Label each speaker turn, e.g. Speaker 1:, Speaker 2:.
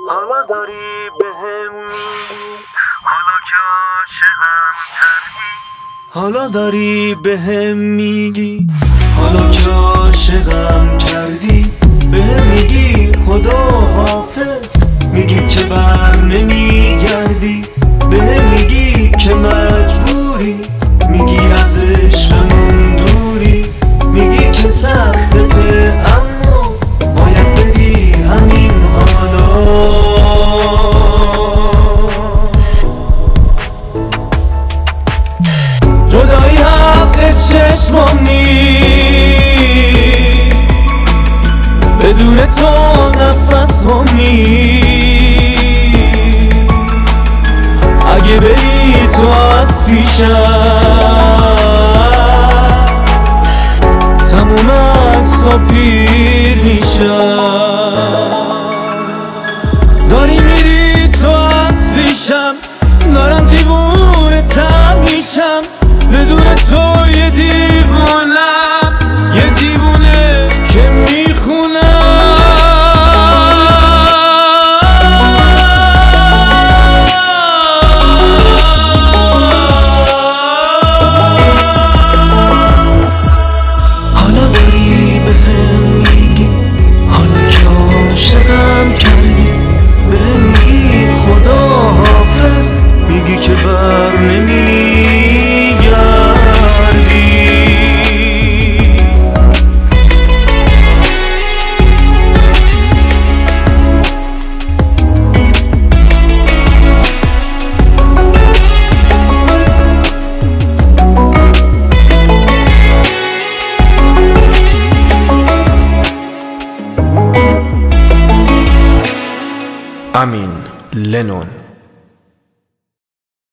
Speaker 1: حالا داری بهم میگی حالا که عاشقم کردی، حالا داری بهم میگی حالا که عاشقم کردی، بهم میگی خدا حافظ، میگی که بر نمیگردی، بهم میگی که مجبوری، میگی از عشقمون دوری، میگی که سختته اما باید بری همین حالا. جدایی حق چشمام نیست، بدون تو نفسم نیست، اگه بری تو از پیشم تموم عکسا پیر میشم. داری میری تو از پیشم، دارم دیوونه تر میشم، بدون تو یه دیوونم، یه دیوونه که میخونم. حالا داری بهم میگی حالا که عاشقم کردی، بهم میگی خدا حافظ، میگی که بر نمیگردی. امین لنون.